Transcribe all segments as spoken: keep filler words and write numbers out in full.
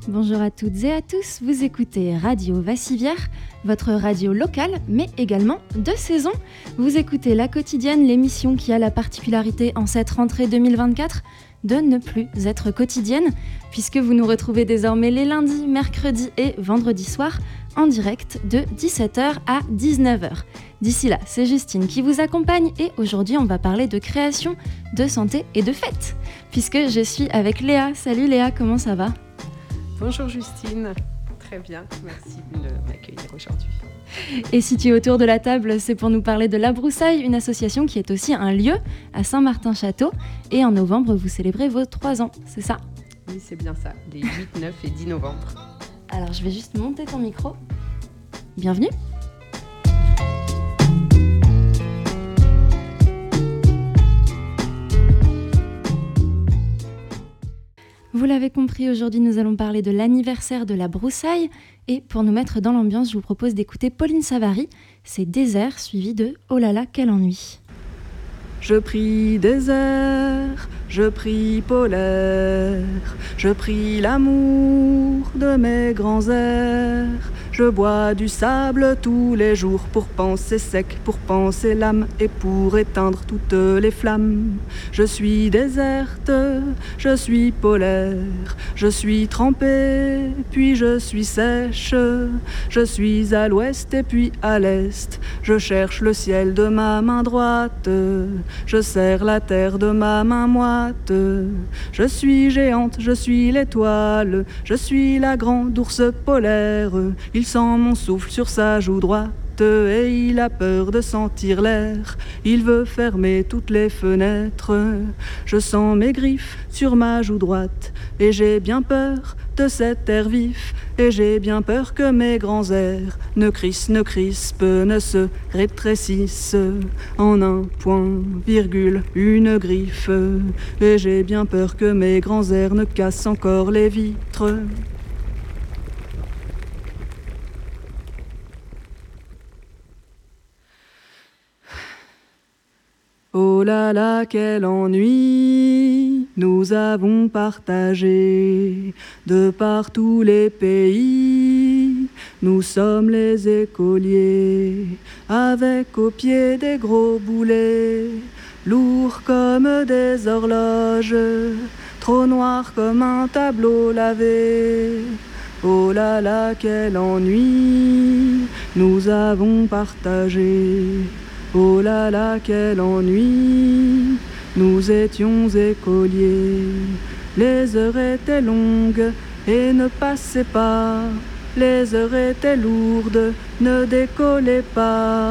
Bonjour à toutes et à tous, vous écoutez Radio Vassivière, votre radio locale, mais également de saison. Vous écoutez La Quotidienne, l'émission qui a la particularité en cette rentrée deux mille vingt-quatre de ne plus être quotidienne, puisque vous nous retrouvez désormais les lundis, mercredis et vendredis soirs en direct de dix-sept heures à dix-neuf heures. D'ici là, c'est Justine qui vous accompagne et aujourd'hui on va parler de création, de santé et de fête, puisque je suis avec Léa. Salut Léa, comment ça va ? Bonjour Justine, très bien, merci de m'accueillir aujourd'hui. Et si tu es autour de la table, c'est pour nous parler de La Broussaille, une association qui est aussi un lieu à Saint-Martin-Château. Et en novembre, vous célébrez vos trois ans, c'est ça ? Oui, c'est bien ça, les huit, neuf et dix novembre. Alors je vais juste monter ton micro. Bienvenue. Vous l'avez compris, aujourd'hui nous allons parler de l'anniversaire de La Broussaille. Et pour nous mettre dans l'ambiance, je vous propose d'écouter Pauline Savary. C'est Désert suivi de Oh là là, quel ennui. Je prie désert, je prie polaire, je prie l'amour de mes grands airs. Je bois du sable tous les jours pour penser sec, pour penser l'âme et pour éteindre toutes les flammes. Je suis déserte, je suis polaire, je suis trempée, puis je suis sèche. Je suis à l'ouest et puis à l'est, je cherche le ciel de ma main droite. Je serre la terre de ma main moite. Je suis géante, je suis l'étoile, je suis la grande ours polaire. Il sent mon souffle sur sa joue droite et il a peur de sentir l'air. Il veut fermer toutes les fenêtres. Je sens mes griffes sur ma joue droite et j'ai bien peur de cet air vif. Et j'ai bien peur que mes grands airs ne crissent, ne crispent, ne se rétrécissent en un point, virgule, une griffe. Et j'ai bien peur que mes grands airs ne cassent encore les vitres. Oh là là, quel ennui nous avons partagé de par tous les pays. Nous sommes les écoliers, avec au pied des gros boulets, lourds comme des horloges, trop noirs comme un tableau lavé. Oh là là, quel ennui nous avons partagé. Oh là là, quel ennui, nous étions écoliers. Les heures étaient longues et ne passaient pas. Les heures étaient lourdes, ne décollaient pas.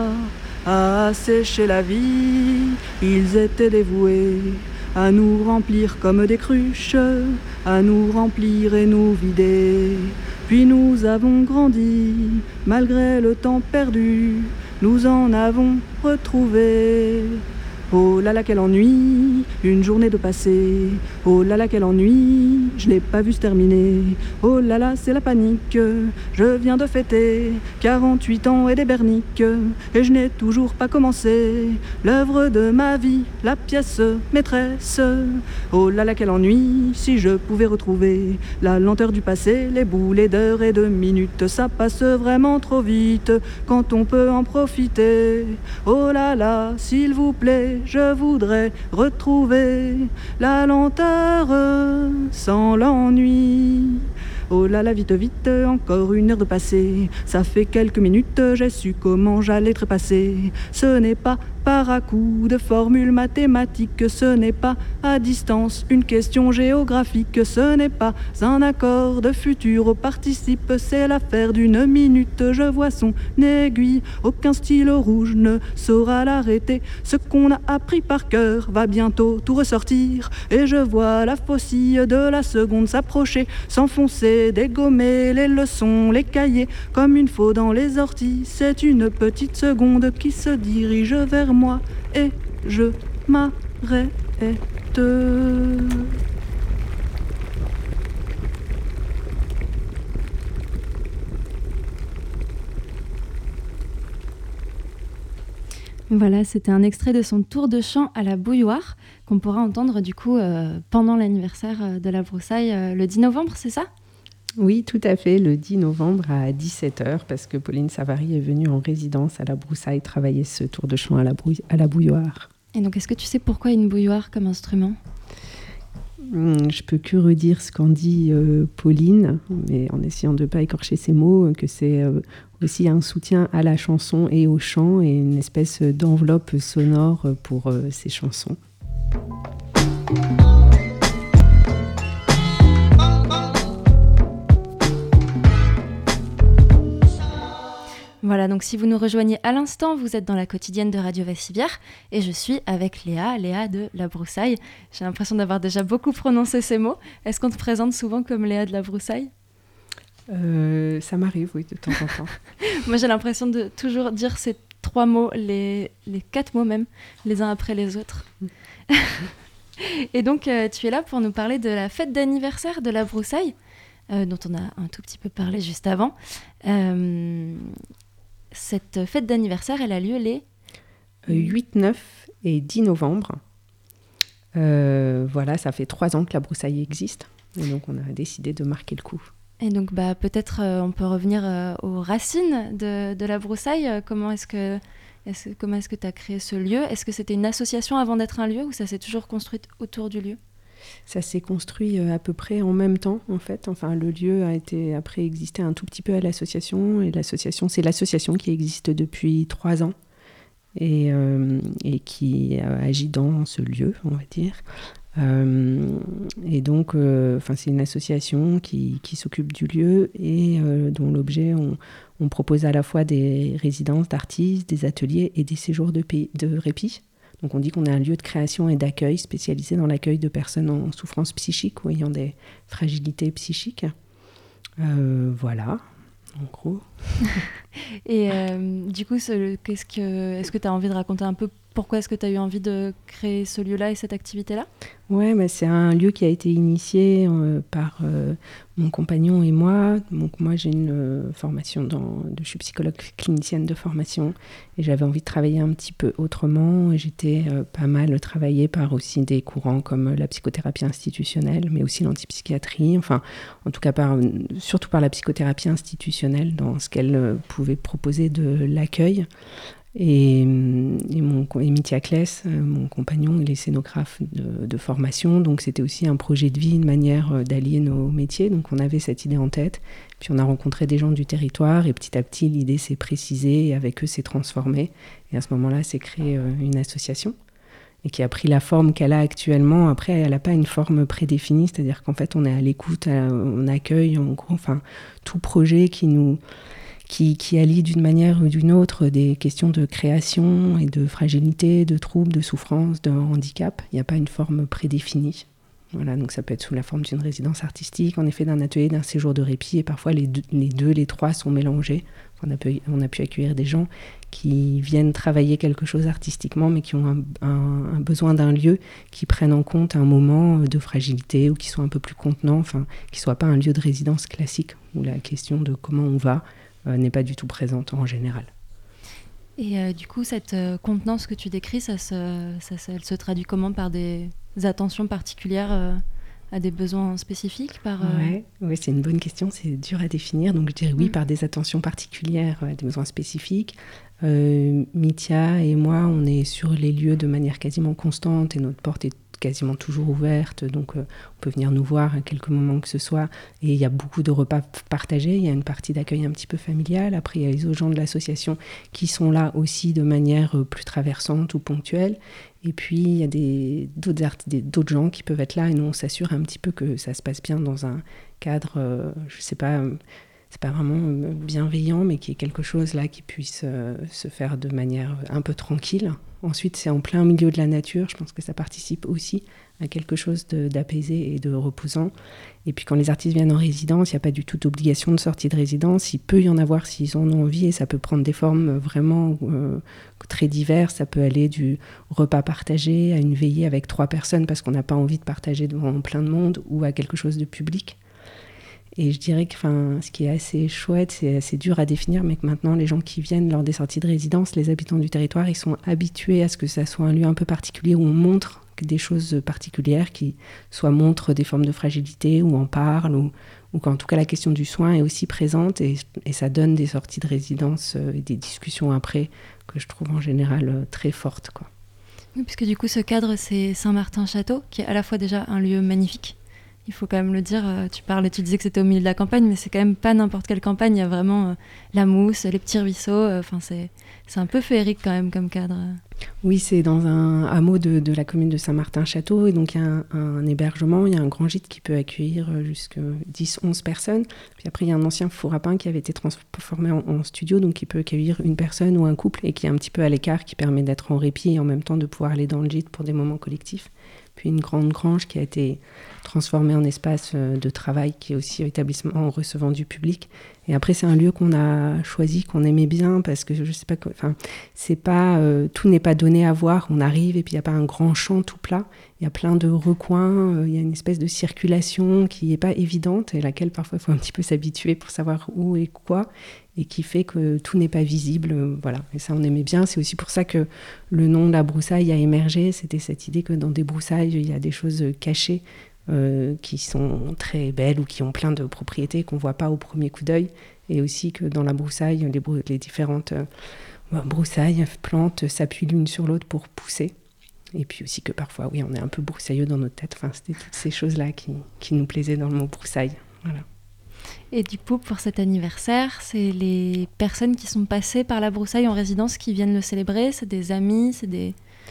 À assécher la vie, ils étaient dévoués à nous remplir comme des cruches, à nous remplir et nous vider. Puis nous avons grandi, malgré le temps perdu. Nous en avons retrouvé. Oh là là, quel ennui, une journée de passé. Oh là là, quel ennui, je l'ai pas vu se terminer. Oh là là, c'est la panique, je viens de fêter quarante-huit ans et des berniques. Et je n'ai toujours pas commencé l'œuvre de ma vie, la pièce maîtresse. Oh là là, quel ennui, si je pouvais retrouver la lenteur du passé, les boulets d'heures et de minutes. Ça passe vraiment trop vite quand on peut en profiter. Oh là là, s'il vous plaît, je voudrais retrouver la lenteur sans l'ennui. Oh là là, vite, vite, encore une heure de passé. Ça fait quelques minutes, j'ai su comment j'allais trépasser. Ce n'est pas par à-coup de formules mathématiques, ce n'est pas à distance une question géographique, ce n'est pas un accord de futur au participe, c'est l'affaire d'une minute. Je vois son aiguille, aucun stylo rouge ne saura l'arrêter. Ce qu'on a appris par cœur va bientôt tout ressortir, et je vois la faucille de la seconde s'approcher, s'enfoncer, dégommer les leçons, les cahiers, comme une faux dans les orties. C'est une petite seconde qui se dirige vers moi et je m'arrête. Voilà, c'était un extrait de son tour de chant à la bouilloire qu'on pourra entendre du coup euh, pendant l'anniversaire de La Broussaille euh, le dix novembre, c'est ça ? Oui, tout à fait, le dix novembre à dix-sept heures, parce que Pauline Savary est venue en résidence à la Broussaille travailler ce tour de chant à la, brouille, à la bouilloire. Et donc, est-ce que tu sais pourquoi une bouilloire comme instrument ? Hum, je peux que redire ce qu'en dit euh, Pauline, mais en essayant de ne pas écorcher ses mots, que c'est euh, aussi un soutien à la chanson et au chant, et une espèce d'enveloppe sonore pour euh, ces chansons. Voilà, donc si vous nous rejoignez à l'instant, vous êtes dans la quotidienne de Radio Vassivière et je suis avec Léa, Léa de La Broussaille. J'ai l'impression d'avoir déjà beaucoup prononcé ces mots. Est-ce qu'on te présente souvent comme Léa de La Broussaille ? euh, Ça m'arrive, oui, de temps en temps. Moi, j'ai l'impression de toujours dire ces trois mots, les, les quatre mots même, les uns après les autres. Et donc, euh, tu es là pour nous parler de la fête d'anniversaire de La Broussaille, euh, dont on a un tout petit peu parlé juste avant. Euh... Cette fête d'anniversaire, elle a lieu les huit, neuf et dix novembre. Euh, voilà, ça fait trois ans que la Broussaille existe. Et donc, on a décidé de marquer le coup. Et donc, bah, peut-être euh, on peut revenir euh, aux racines de, de la Broussaille. Comment est-ce que est-ce, comment est-ce que tu as créé ce lieu ? Est-ce que c'était une association avant d'être un lieu ou ça s'est toujours construit autour du lieu ? Ça s'est construit à peu près en même temps, en fait. Enfin, le lieu a été après existé un tout petit peu à l'association. Et l'association, c'est l'association qui existe depuis trois ans et, euh, et qui agit dans ce lieu, on va dire. Euh, et donc, euh, enfin, c'est une association qui, qui s'occupe du lieu et euh, dont l'objet, on, on propose à la fois des résidences d'artistes, des ateliers et des séjours de, pays, de répit. Donc on dit qu'on est un lieu de création et d'accueil spécialisé dans l'accueil de personnes en souffrance psychique ou ayant des fragilités psychiques. Euh, voilà, en gros. Et euh, du coup, ce, qu'est-ce que, est-ce que tu as envie de raconter un peu pourquoi est-ce que tu as eu envie de créer ce lieu-là et cette activité-là ? Ouais, bah c'est un lieu qui a été initié euh, par euh, mon compagnon et moi. Donc moi, j'ai une euh, formation dans... Je suis psychologue clinicienne de formation et j'avais envie de travailler un petit peu autrement. Et j'étais euh, pas mal travaillée par aussi des courants comme la psychothérapie institutionnelle, mais aussi l'antipsychiatrie. Enfin, en tout cas, par, surtout par la psychothérapie institutionnelle dans ce qu'elle euh, pouvait proposer de l'accueil. Et, et, mon, et Mithia Kless, mon compagnon, il est scénographe de, de formation, donc c'était aussi un projet de vie, une manière d'allier nos métiers. Donc on avait cette idée en tête, puis on a rencontré des gens du territoire et petit à petit l'idée s'est précisée et avec eux s'est transformée. Et à ce moment-là, s'est créée une association et qui a pris la forme qu'elle a actuellement. Après, elle n'a pas une forme prédéfinie, c'est-à-dire qu'en fait on est à l'écoute, on accueille en gros, enfin, tout projet qui nous... Qui, qui allie d'une manière ou d'une autre des questions de création et de fragilité, de troubles, de souffrance, de handicap. Il n'y a pas une forme prédéfinie. Voilà, donc ça peut être sous la forme d'une résidence artistique, en effet d'un atelier, d'un séjour de répit, et parfois les deux, les, deux les trois sont mélangés. On a, pu, on a pu accueillir des gens qui viennent travailler quelque chose artistiquement, mais qui ont un, un, un besoin d'un lieu qui prenne en compte un moment de fragilité ou qui soit un peu plus contenant, enfin, qui ne soit pas un lieu de résidence classique, où la question de comment on va n'est pas du tout présente en général. Et euh, du coup, cette euh, contenance que tu décris, ça se, ça, ça, elle se traduit comment ? Par des attentions particulières euh, à des besoins spécifiques par, euh... ouais, ouais, c'est une bonne question, c'est dur à définir. Donc je dirais oui, mmh. par des attentions particulières à des besoins spécifiques. Euh, Mithia et moi, on est sur les lieux de manière quasiment constante et notre porte est quasiment toujours ouverte, donc euh, on peut venir nous voir à quelques moments que ce soit, et il y a beaucoup de repas partagés, il y a une partie d'accueil un petit peu familiale, après il y a les autres gens de l'association qui sont là aussi de manière euh, plus traversante ou ponctuelle, et puis il y a des, d'autres, art- des, d'autres gens qui peuvent être là, et nous on s'assure un petit peu que ça se passe bien dans un cadre, euh, je sais pas, euh, c'est pas vraiment bienveillant, mais qui est quelque chose là qui puisse euh, se faire de manière un peu tranquille. Ensuite, c'est en plein milieu de la nature. Je pense que ça participe aussi à quelque chose de, d'apaisé et de reposant. Et puis, quand les artistes viennent en résidence, il n'y a pas du tout d'obligation de sortie de résidence. Il peut y en avoir s'ils en ont envie et ça peut prendre des formes vraiment euh, très diverses. Ça peut aller du repas partagé à une veillée avec trois personnes parce qu'on n'a pas envie de partager devant plein de monde ou à quelque chose de public. Et je dirais que ce qui est assez chouette, c'est assez dur à définir, mais que maintenant, les gens qui viennent lors des sorties de résidence, les habitants du territoire, ils sont habitués à ce que ça soit un lieu un peu particulier où on montre des choses particulières, qui soit montrent des formes de fragilité, ou en parlent, ou, ou qu'en tout cas la question du soin est aussi présente et, et ça donne des sorties de résidence euh, et des discussions après que je trouve en général euh, très fortes, quoi. Oui, puisque du coup ce cadre c'est Saint-Martin-Château, qui est à la fois déjà un lieu magnifique. Il faut quand même le dire, tu parlais, tu disais que c'était au milieu de la campagne, mais c'est quand même pas n'importe quelle campagne, il y a vraiment euh, la mousse, les petits ruisseaux, enfin euh, c'est, c'est un peu féerique quand même comme cadre. Oui, c'est dans un hameau de, de la commune de Saint-Martin-Château, et donc il y a un, un hébergement, il y a un grand gîte qui peut accueillir jusqu'à dix à onze personnes, puis après il y a un ancien four à pain qui avait été transformé en, en studio, donc qui peut accueillir une personne ou un couple, et qui est un petit peu à l'écart, qui permet d'être en répit et en même temps de pouvoir aller dans le gîte pour des moments collectifs. Puis une grande grange qui a été transformée en espace de travail, qui est aussi un établissement recevant du public. Et après, c'est un lieu qu'on a choisi, qu'on aimait bien, parce que je sais pas, enfin, c'est pas, euh, tout n'est pas donné à voir. On arrive et puis il n'y a pas un grand champ tout plat. Il y a plein de recoins, il euh, y a une espèce de circulation qui n'est pas évidente et à laquelle parfois il faut un petit peu s'habituer pour savoir où et quoi, et qui fait que tout n'est pas visible, euh, voilà. Et ça, on aimait bien. C'est aussi pour ça que le nom de la broussaille a émergé. C'était cette idée que dans des broussailles, il y a des choses cachées euh, qui sont très belles ou qui ont plein de propriétés qu'on ne voit pas au premier coup d'œil. Et aussi que dans la broussaille, les, brou- les différentes euh, broussailles, plantes s'appuient l'une sur l'autre pour pousser. Et puis aussi que parfois, oui, on est un peu broussailleux dans notre tête. Enfin, c'était toutes ces choses-là qui, qui nous plaisaient dans le mot broussaille. Voilà. Et du coup, pour cet anniversaire, c'est les personnes qui sont passées par la broussaille en résidence qui viennent le célébrer. C'est des amis, c'est des...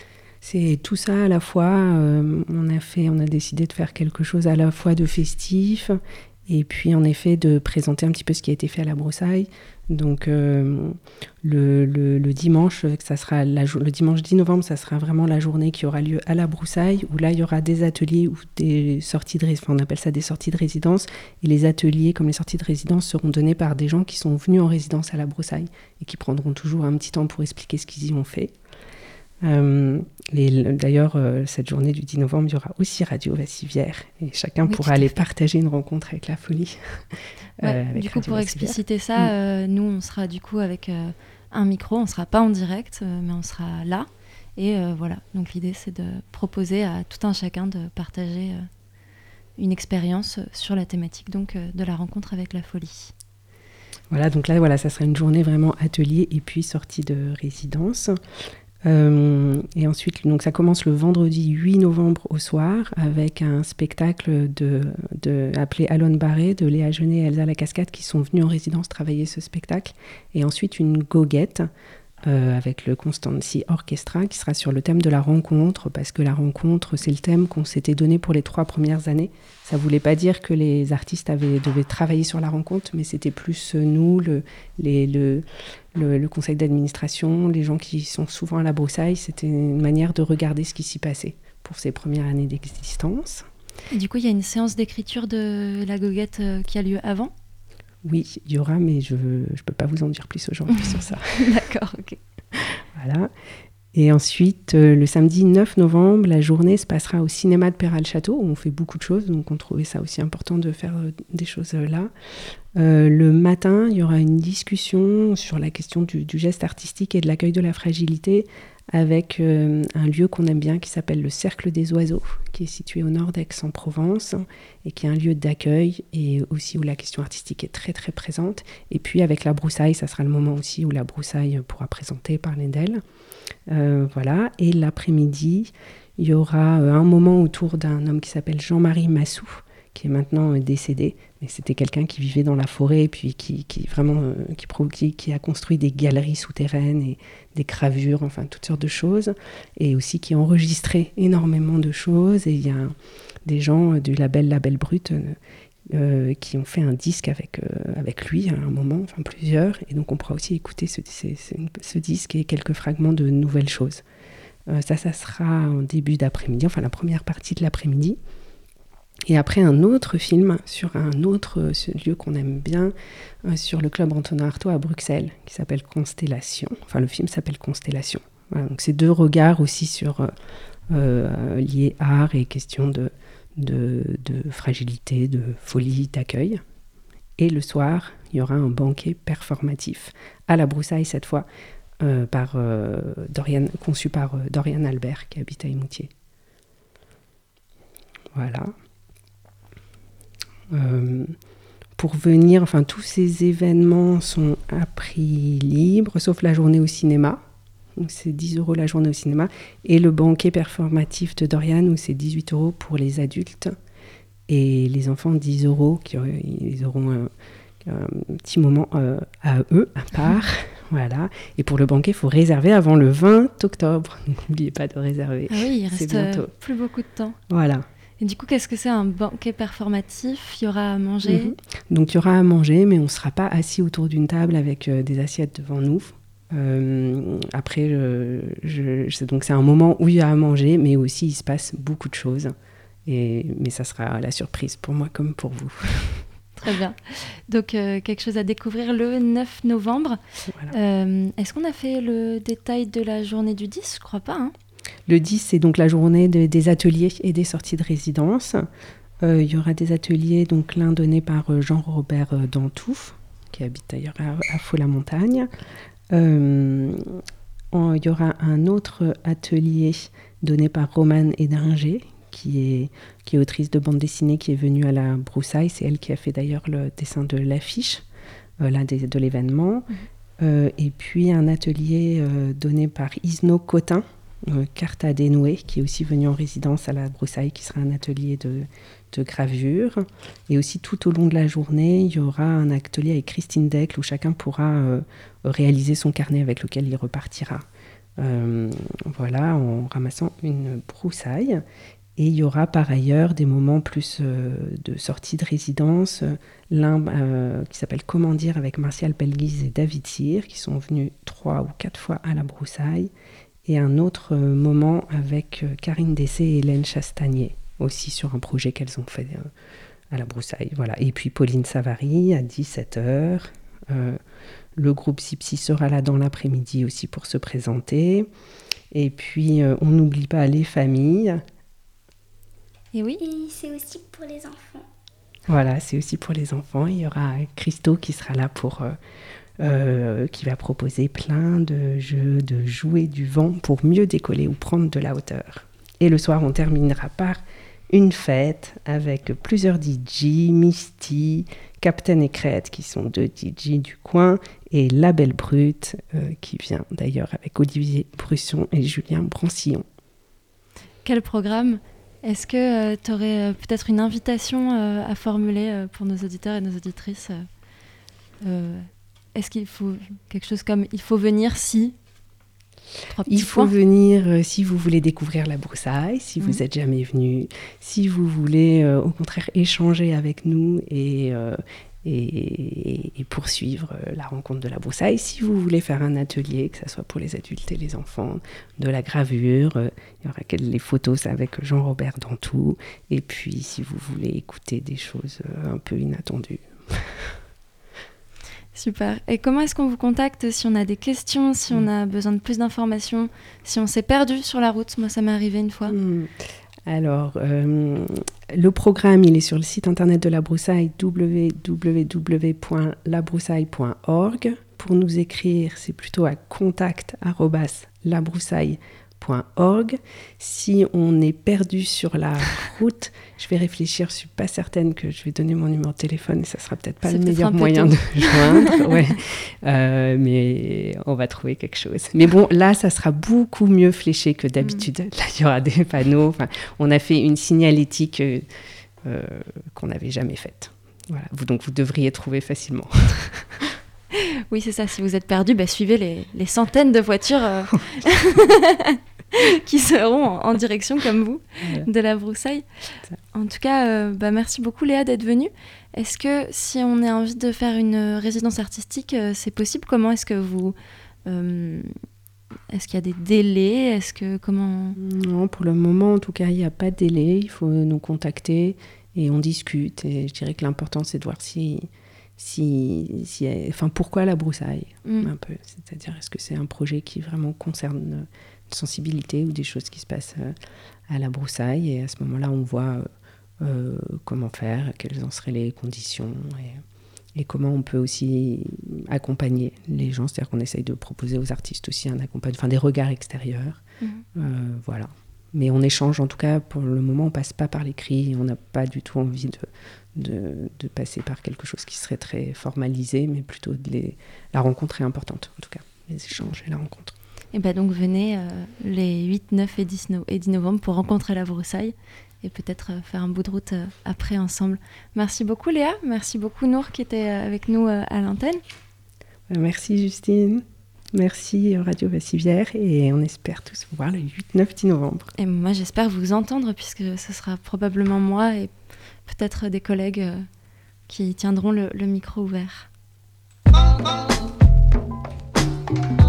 C'est tout ça à la fois. Euh, on a fait, on a décidé de faire quelque chose à la fois de festif et puis en effet de présenter un petit peu ce qui a été fait à la broussaille. Donc euh, le, le, le dimanche, ça sera la, le dimanche dix novembre, ça sera vraiment la journée qui aura lieu à la broussaille, où là il y aura des ateliers ou des sorties de résidence, enfin, on appelle ça des sorties de résidence, et les ateliers comme les sorties de résidence seront donnés par des gens qui sont venus en résidence à la broussaille et qui prendront toujours un petit temps pour expliquer ce qu'ils y ont fait. Euh, et d'ailleurs, euh, cette journée du dix novembre, il y aura aussi Radio Vassivière et chacun oui, pourra aller partager une rencontre avec la folie. Ouais, euh, avec du coup, Radio pour Vassivière. Expliciter ça, mmh. euh, nous, on sera du coup avec euh, un micro, on ne sera pas en direct, euh, mais on sera là. Et euh, voilà, donc l'idée, c'est de proposer à tout un chacun de partager euh, une expérience sur la thématique donc, euh, de la rencontre avec la folie. Voilà, donc là, voilà, ça sera une journée vraiment atelier et puis sortie de résidence. Euh, et ensuite, donc ça commence le vendredi huit novembre au soir avec un spectacle de, de, appelé Alone Barré de Léa Genet et Elsa Lacascade qui sont venus en résidence travailler ce spectacle. Et ensuite une goguette euh, avec le Constancy Orchestra qui sera sur le thème de la rencontre, parce que la rencontre, c'est le thème qu'on s'était donné pour les trois premières années. Ça ne voulait pas dire que les artistes avaient, devaient travailler sur la rencontre, mais c'était plus nous, le, les, le, le, le conseil d'administration, les gens qui sont souvent à la broussaille. C'était une manière de regarder ce qui s'y passait pour ces premières années d'existence. Et du coup, il y a une séance d'écriture de la goguette euh, qui a lieu avant ? Oui, il y aura, mais je ne peux pas vous en dire plus aujourd'hui sur ça. D'accord, ok. Voilà. Et ensuite, euh, le samedi neuf novembre, la journée se passera au cinéma de Péral-Château, où on fait beaucoup de choses, donc on trouvait ça aussi important de faire euh, des choses euh, là. Euh, le matin, il y aura une discussion sur la question du, du geste artistique et de l'accueil de la fragilité, avec euh, un lieu qu'on aime bien qui s'appelle le Cercle des Oiseaux, qui est situé au nord d'Aix-en-Provence et qui est un lieu d'accueil et aussi où la question artistique est très très présente. Et puis avec la broussaille, ça sera le moment aussi où la broussaille pourra présenter, parler d'elle. Euh, voilà. Et l'après-midi, il y aura euh, un moment autour d'un homme qui s'appelle Jean-Marie Massou, qui est maintenant euh, décédé, mais c'était quelqu'un qui vivait dans la forêt et puis qui, qui vraiment euh, qui, qui, qui a construit des galeries souterraines et des gravures, enfin toutes sortes de choses, et aussi qui a enregistré énormément de choses. Et il y a des gens du label Label Brut euh, euh, qui ont fait un disque avec, euh, avec lui à un moment, enfin plusieurs, et donc on pourra aussi écouter ce, ce, ce disque et quelques fragments de nouvelles choses. Euh, ça, ça sera en début d'après-midi, enfin la première partie de l'après-midi. Et après, un autre film sur un autre euh, lieu qu'on aime bien, euh, sur le club Antonin Artaud à Bruxelles, qui s'appelle Constellation. Enfin, le film s'appelle Constellation. Voilà, donc c'est deux regards aussi sur euh, euh, liés art et questions de, de, de fragilité, de folie, d'accueil. Et le soir, il y aura un banquet performatif à la broussaille cette fois, euh, par, euh, Dorian, conçu par euh, Dorian Albert, qui habite à Émoutier. Voilà. Euh, pour venir, enfin tous ces événements sont à prix libre, sauf la journée au cinéma. Donc c'est dix euros la journée au cinéma. Et le banquet performatif de Dorian, où c'est dix-huit euros pour les adultes. Et les enfants, dix euros, qui, ils auront un, un petit moment euh, à eux, à part. Voilà. Et pour le banquet, il faut réserver avant le vingt octobre. N'oubliez pas de réserver. Ah oui, il reste euh, plus beaucoup de temps. Voilà. Et du coup, qu'est-ce que c'est un banquet performatif ? Il y aura à manger ? Mm-hmm. Donc, il y aura à manger, mais on ne sera pas assis autour d'une table avec euh, des assiettes devant nous. Euh, après, je, je, je, donc c'est un moment où il y a à manger, mais aussi il se passe beaucoup de choses. Et, mais ça sera la surprise pour moi comme pour vous. Très bien. Donc, euh, quelque chose à découvrir le neuf novembre. Voilà. Euh, est-ce qu'on a fait le détail de la journée du dix ? Je ne crois pas. Hein. Le dix, c'est donc la journée de, des ateliers et des sorties de résidence. Euh, il y aura des ateliers, donc l'un donné par Jean-Robert Dantouf, qui habite d'ailleurs à, à Faux-la-Montagne. Euh, on, il y aura un autre atelier donné par Romane Edringer, qui est, qui est autrice de bande dessinée, qui est venue à la Broussaille. C'est elle qui a fait d'ailleurs le dessin de l'affiche euh, là, de, de l'événement. Mmh. Euh, et puis un atelier euh, donné par Isno Cotin, euh, Carte à dénouer, qui est aussi venu en résidence à la Broussaille, qui sera un atelier de, de gravure. Et aussi tout au long de la journée, il y aura un atelier avec Christine Decle où chacun pourra euh, réaliser son carnet avec lequel il repartira. Euh, voilà, en ramassant une broussaille. Et il y aura par ailleurs des moments plus euh, de sortie de résidence, l'un euh, qui s'appelle Comment dire avec Martial Pelguise et David Cyr, qui sont venus trois ou quatre fois à la Broussaille, et un autre euh, moment avec euh, Karine Dessé et Hélène Chastagnier, aussi sur un projet qu'elles ont fait euh, à la Broussaille. Voilà. Et puis Pauline Savary à dix-sept heures. Euh, le groupe Sipsi sera là dans l'après-midi aussi pour se présenter. Et puis euh, on n'oublie pas les familles. Et oui. Et c'est aussi pour les enfants. Voilà, c'est aussi pour les enfants. Il y aura Christo qui sera là pour, euh, euh, qui va proposer plein de jeux, de jouer du vent pour mieux décoller ou prendre de la hauteur. Et le soir, on terminera par une fête avec plusieurs D J, Misty, Captain et Crête qui sont deux D J du coin et La Belle Brute euh, qui vient d'ailleurs avec Olivier Brusson et Julien Brancillon. Quel programme ? Est-ce que euh, tu aurais euh, peut-être une invitation euh, à formuler euh, pour nos auditeurs et nos auditrices euh, euh, Est-ce qu'il faut quelque chose comme « il faut venir si » Il faut points. venir euh, si vous voulez découvrir la Broussaille, si vous n'êtes mmh. jamais venu, si vous voulez euh, au contraire échanger avec nous et, euh, et, et poursuivre euh, la rencontre de la Broussaille, si vous voulez faire un atelier, que ce soit pour les adultes et les enfants, de la gravure, euh, il y aura les photos avec Jean-Robert Dantouf, et puis si vous voulez écouter des choses euh, un peu inattendues. Super. Et comment est-ce qu'on vous contacte si on a des questions, si on a besoin de plus d'informations, si on s'est perdu sur la route ? Moi, ça m'est arrivé une fois. Mmh. Alors, euh, le programme, il est sur le site internet de la Broussaille, w w w point la broussaille point org. Pour nous écrire, c'est plutôt à contact arobase la broussaille point org. Si on est perdu sur la route, je vais réfléchir, je ne suis pas certaine que je vais donner mon numéro de téléphone, ça ne sera peut-être pas c'est le peut-être meilleur moyen de joindre, ouais. euh, mais on va trouver quelque chose. Mais bon, là, ça sera beaucoup mieux fléché que d'habitude. Mm. Là, il y aura des panneaux. Enfin, on a fait une signalétique euh, euh, qu'on n'avait jamais faite. Voilà. Vous, donc, vous devriez trouver facilement. Oui, c'est ça. Si vous êtes perdu, bah, suivez les, les centaines de voitures euh... qui seront en, en direction, comme vous, voilà. de la Broussaille. En tout cas, euh, bah, merci beaucoup Léa d'être venue. Est-ce que si on a envie de faire une résidence artistique, euh, c'est possible ? Comment est-ce que vous... Euh, est-ce qu'il y a des délais ? Est-ce que comment... Non, pour le moment, en tout cas, il n'y a pas de délai. Il faut nous contacter et on discute. Et je dirais que l'important, c'est de voir si... Si, si, enfin, pourquoi la Broussaille mmh. un peu, c'est-à-dire est-ce que c'est un projet qui vraiment concerne une sensibilité ou des choses qui se passent à la Broussaille, et à ce moment-là on voit euh, comment faire, quelles en seraient les conditions et, et comment on peut aussi accompagner les gens, c'est-à-dire qu'on essaye de proposer aux artistes aussi un accompagnement, enfin des regards extérieurs, mmh. euh, voilà. mais on échange, en tout cas, pour le moment, on ne passe pas par l'écrit, on n'a pas du tout envie de, de, de passer par quelque chose qui serait très formalisé, mais plutôt de les... la rencontre est importante, en tout cas, les échanges et la rencontre. Et bien donc venez euh, les huit, neuf et dix, no- et dix novembre pour rencontrer la broussaille et peut-être euh, faire un bout de route euh, après ensemble. Merci beaucoup Léa, merci beaucoup Nour qui était euh, avec nous euh, à l'antenne. Merci Justine, merci Radio Vassivière et on espère tous vous voir le huit, neuf, dix novembre. Et moi j'espère vous entendre puisque ce sera probablement moi et peut-être des collègues euh, qui tiendront le, le micro ouvert.